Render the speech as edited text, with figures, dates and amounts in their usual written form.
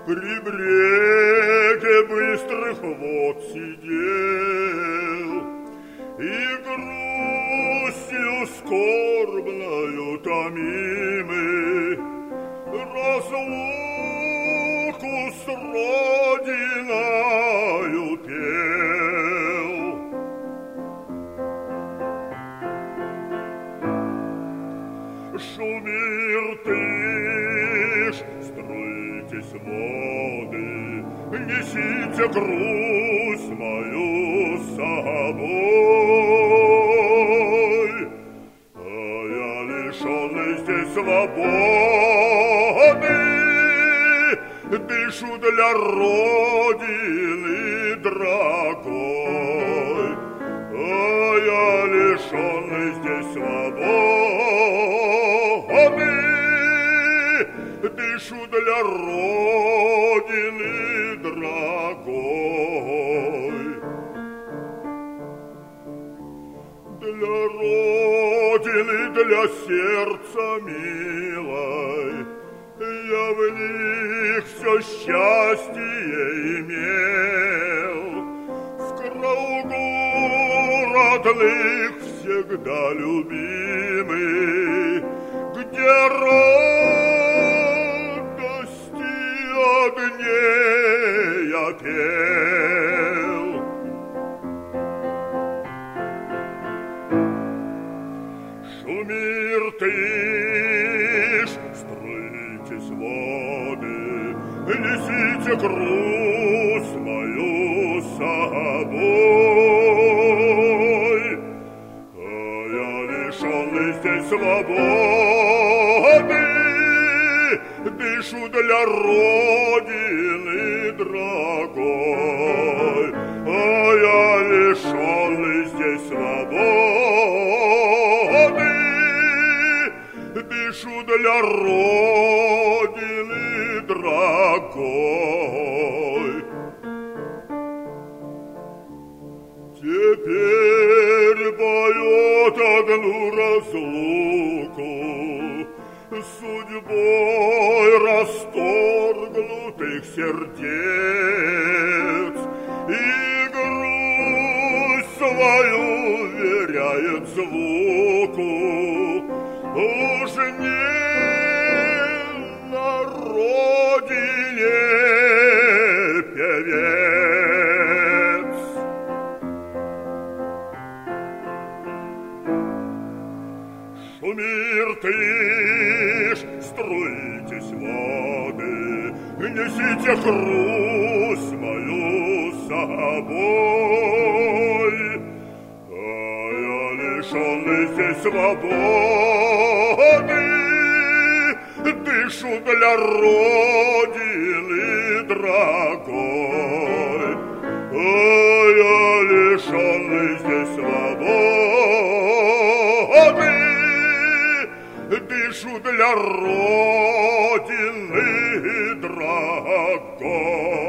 при бреге быстрых вод сидел и грустью скорбною томимый разлуку с родиною пел. Шумир тыш, струйтесь воды, несите грусть мою с собой. А я лишенный здесь свободы, дышу для родины дорогой. А я лишенный здесь свободы, дышу для родины дорогой. Для родины, для сердца милой, я в них все счастье имел. В кругу родных всегда любимый, где радости огней я пел. Шумир тыш, струйтесь воды, несите грусть мою с собой. А я лишенный здесь свободы, дышу для родины дорогой. А я лишенный здесь свободы, дышу для родины дорогой. Теперь поет одну разлуку судьбой расторгнутых сердец, и грусть свою веряет звуку. Уж не на родине певец. Шумир тыш, струйтесь воды, несите грусть мою с собой. А я лишенный здесь свободы, дышу для родины дорогой. А я лишенный здесь свободы, дышу для родины дорогой.